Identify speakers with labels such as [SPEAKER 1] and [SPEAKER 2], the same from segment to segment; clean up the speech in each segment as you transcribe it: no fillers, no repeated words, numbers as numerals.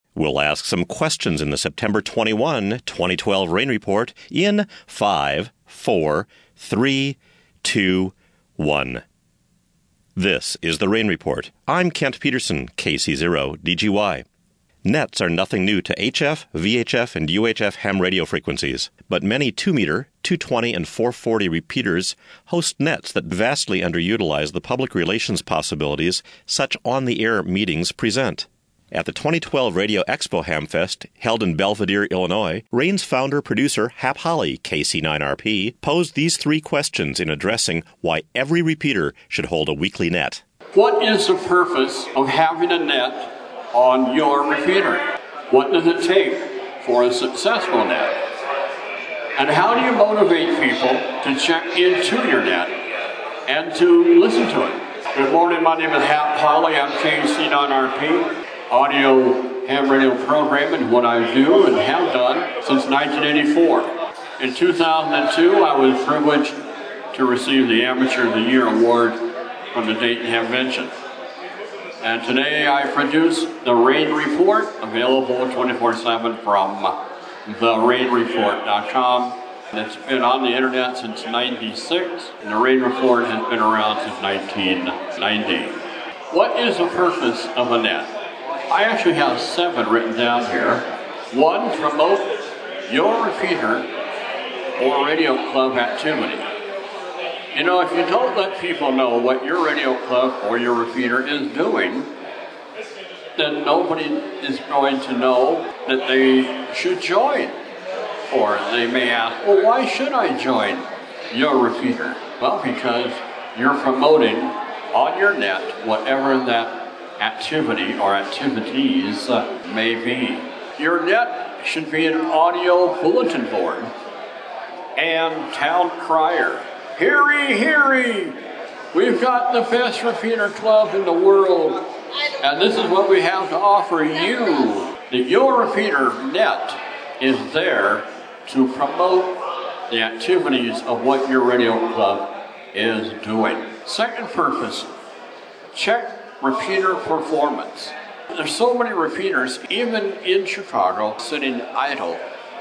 [SPEAKER 1] We'll ask some questions in the September 21, 2012 Rain Report in 5, 4, 3, 2, 1. This is the Rain Report. I'm Kent Peterson, KC0DGY. Nets are nothing new to HF, VHF, and UHF ham radio frequencies, but many 2-meter, 220, and 440 repeaters host nets that vastly underutilize the public relations possibilities such on-the-air meetings present. At the 2012 Radio Expo Hamfest, held in Belvidere, Illinois, Rain's founder-producer Hap Holly, KC9RP, posed these 3 questions in addressing why every repeater should hold a weekly net.
[SPEAKER 2] What is the purpose of having a net on your repeater? What does it take for a successful net? And how do you motivate people to check into your net and to listen to it? Good morning, my name is Hap Holly. I'm KC9RP. Audio ham radio programming is what I do and have done since 1984. In 2002, I was privileged to receive the Amateur of the Year award from the Dayton Hamvention. And today I produce the Rain Report, available 24/7 from therainreport.com. It's been on the internet since '96, and the Rain Report has been around since 1990. What is the purpose of a net? I actually have 7 written down here. 1, promote your repeater or radio club activity. You know, if you don't let people know what your radio club or your repeater is doing, then nobody is going to know that they should join. Or they may ask, well, why should I join your repeater? Well, because you're promoting on your net whatever that activity or activities may be. Your net should be an audio bulletin board and town crier. Heary, heary! We've got the best repeater club in the world, and this is what we have to offer you. That your repeater net is there to promote the activities of what your radio club is doing. Second purpose, check repeater performance. There's so many repeaters, even in Chicago, sitting idle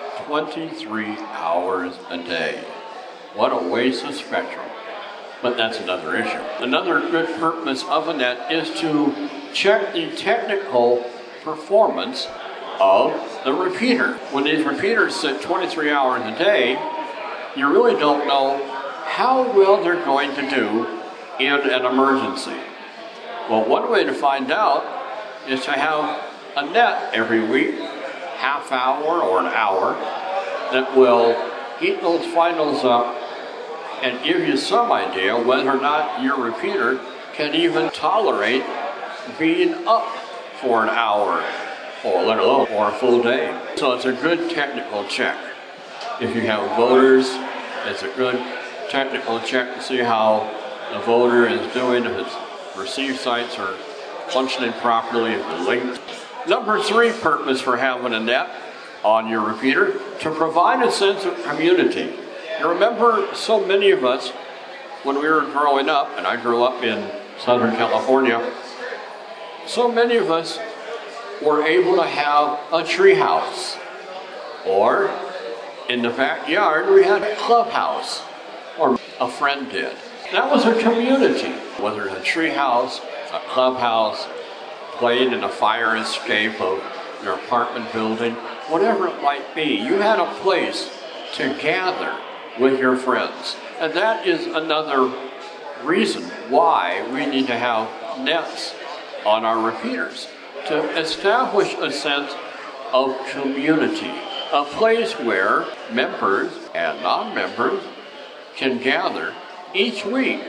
[SPEAKER 2] 23 hours a day. What a waste of spectrum. But that's another issue. Another good purpose of a net is to check the technical performance of the repeater. When these repeaters sit 23 hours a day, you really don't know how well they're going to do in an emergency. Well, one way to find out is to have a net every week, half hour or an hour, that will heat those finals up and give you some idea whether or not your repeater can even tolerate being up for an hour, or let alone for a full day. So it's a good technical check. If you have voters, it's a good technical check to see how the voter is doing, if its receive sites are functioning properly, if they're linked. Number 3 purpose for having a net on your repeater, to provide a sense of community. You remember so many of us, when we were growing up, and I grew up in Southern California, so many of us were able to have a tree house, or in the backyard we had a clubhouse, or a friend did. That was a community, whether it's a tree house, a clubhouse, playing in a fire escape of your apartment building, whatever it might be. You had a place to gather with your friends. And that is another reason why we need to have nets on our repeaters, to establish a sense of community, a place where members and non-members can gather each week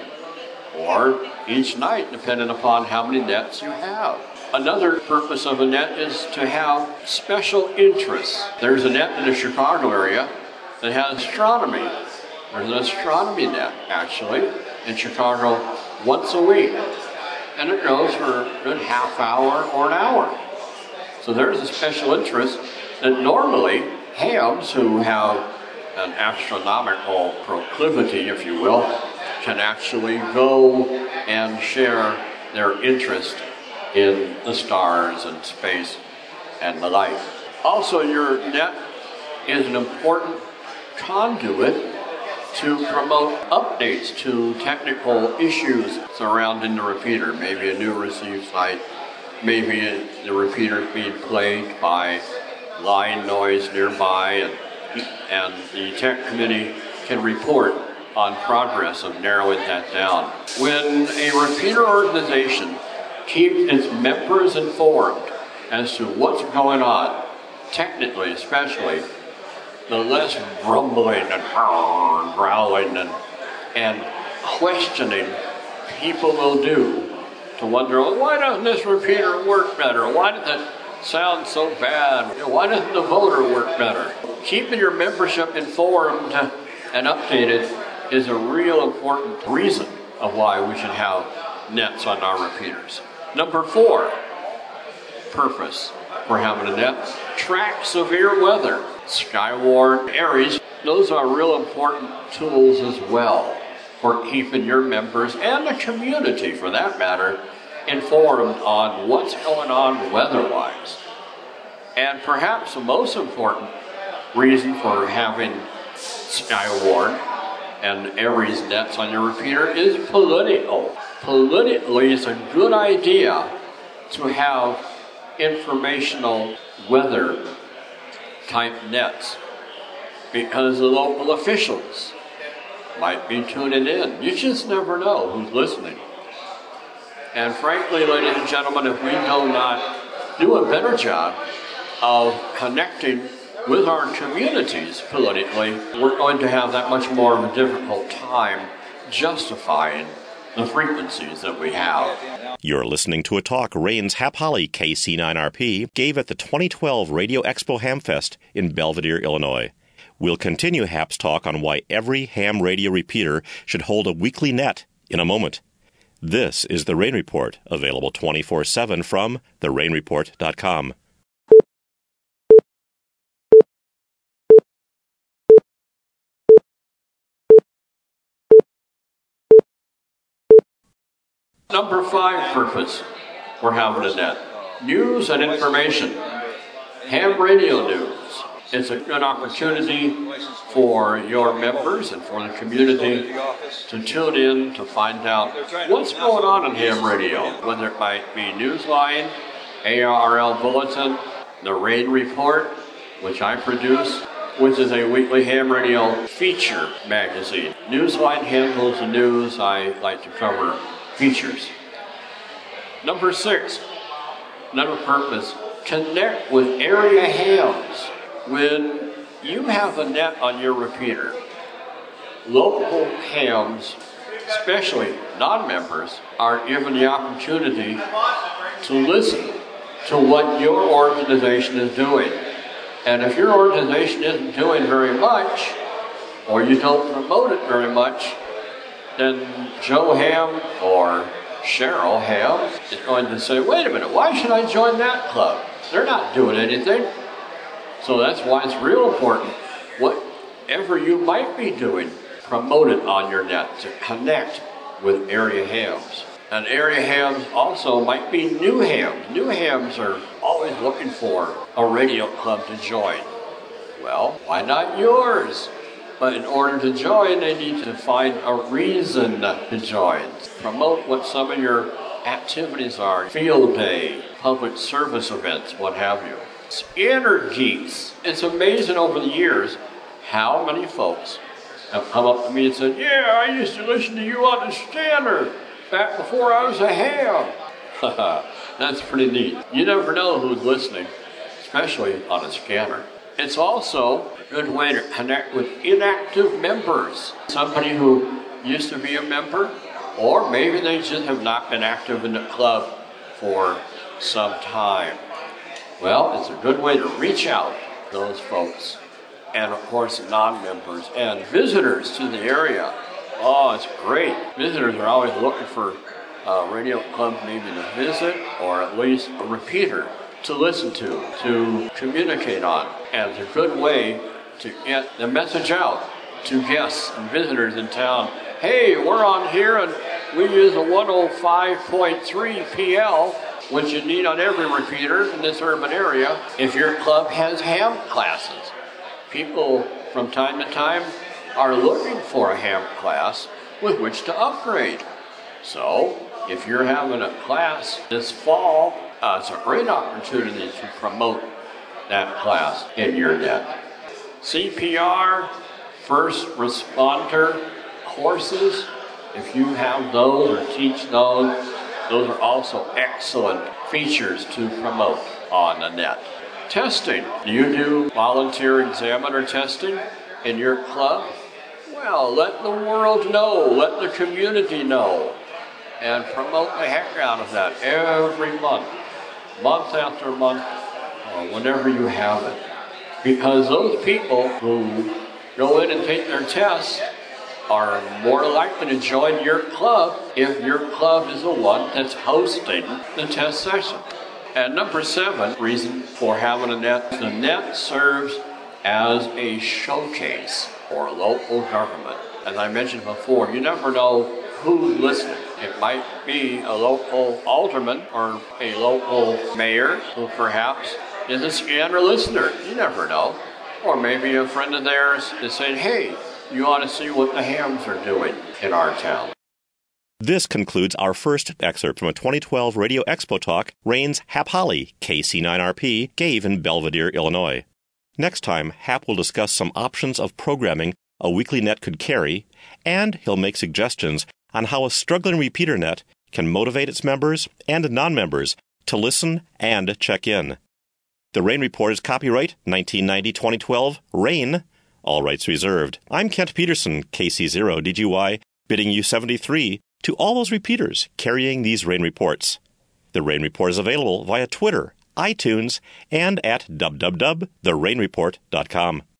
[SPEAKER 2] or each night, depending upon how many nets you have. Another purpose of a net is to have special interests. There's a net in the Chicago area that has astronomy. There's an astronomy net, actually, in Chicago once a week. And it goes for a good half hour or an hour. So there's a special interest that normally hams who have an astronomical proclivity, if you will, can actually go and share their interest in the stars and space and the like. Also, your net is an important conduit to promote updates to technical issues surrounding the repeater. Maybe a new receive site, maybe the repeater is being plagued by line noise nearby, and the tech committee can report on progress of narrowing that down. When a repeater organization keeps its members informed as to what's going on, technically especially, the less grumbling and growling and questioning people will do to wonder, well, why doesn't this repeater work better? Why does it sound so bad? Why doesn't the voter work better? Keeping your membership informed and updated is a real important reason of why we should have nets on our repeaters. Number 4, purpose for having a net: track severe weather. Skywarn, ARES, those are real important tools as well for keeping your members and the community, for that matter, informed on what's going on weather-wise. And perhaps the most important reason for having Skywarn and ARES nets on your repeater is political. Politically, it's a good idea to have informational weather type nets, because the local officials might be tuning in. You just never know who's listening. And frankly, ladies and gentlemen, if we do not do a better job of connecting with our communities politically, we're going to have that much more of a difficult time justifying the frequencies that we have.
[SPEAKER 1] You're listening to a talk Rains Hap Holly KC9RP gave at the 2012 Radio Expo Hamfest in Belvedere, Illinois. We'll continue Hap's talk on why every ham radio repeater should hold a weekly net in a moment. This is The Rain Report, available 24/7 from therainreport.com.
[SPEAKER 2] Number 5 purpose for having a net: news and information. Ham radio news. It's a good opportunity for your members and for the community to tune in to find out what's going on in ham radio, whether it might be Newsline, ARRL Bulletin, the Rain Report, which I produce, which is a weekly ham radio feature magazine. Newsline handles the news. I like to cover features. Number 6, another purpose: connect with area hams. When you have a net on your repeater, local hams, especially non-members, are given the opportunity to listen to what your organization is doing. And if your organization isn't doing very much, or you don't promote it very much, then Joe Ham or Cheryl Ham is going to say, wait a minute, why should I join that club? They're not doing anything. So that's why it's real important, whatever you might be doing, promote it on your net to connect with area hams. And area hams also might be new hams. New hams are always looking for a radio club to join. Well, why not yours? But in order to join, they need to find a reason to join. Promote what some of your activities are: field day, public service events, what have you. Scanner geeks. It's amazing over the years how many folks have come up to me and said, yeah, I used to listen to you on the scanner back before I was a ham. That's pretty neat. You never know who's listening, especially on a scanner. It's also a good way to connect with inactive members. Somebody who used to be a member, or maybe they just have not been active in the club for some time. Well, it's a good way to reach out to those folks, and of course non-members and visitors to the area. Oh, it's great. Visitors are always looking for a radio club maybe to visit, or at least a repeater to listen to communicate on. And it's a good way to get the message out to guests and visitors in town. Hey, we're on here and we use a 105.3 PL. what you need on every repeater in this urban area, if your club has ham classes. People from time to time are looking for a ham class with which to upgrade. So, if you're having a class this fall, it's a great opportunity to promote that class in your net. CPR, first responder courses, if you have those or teach those are also excellent features to promote on the net. Testing. Do you do volunteer examiner testing in your club? Well, let the world know, let the community know, and promote the heck out of that every month after month, whenever you have it. Because those people who go in and take their tests are more likely to join your club if your club is the one that's hosting the test session. And number 7, reason for having a net, the net serves as a showcase for local government. As I mentioned before, you never know who's listening. It might be a local alderman or a local mayor who perhaps is a scanner listener. You never know. Or maybe a friend of theirs is saying, hey, you ought to see what the hams are doing in our town.
[SPEAKER 1] This concludes our first excerpt from a 2012 Radio Expo talk Rain's Hap Holly, KC9RP, gave in Belvedere, Illinois. Next time, Hap will discuss some options of programming a weekly net could carry, and he'll make suggestions on how a struggling repeater net can motivate its members and non-members to listen and check in. The Rain Report is copyright 1990-2012, Rain, all rights reserved. I'm Kent Peterson, KC0DGY, bidding you 73 to all those repeaters carrying these Rain Reports. The Rain Report is available via Twitter, iTunes, and at www.therainreport.com.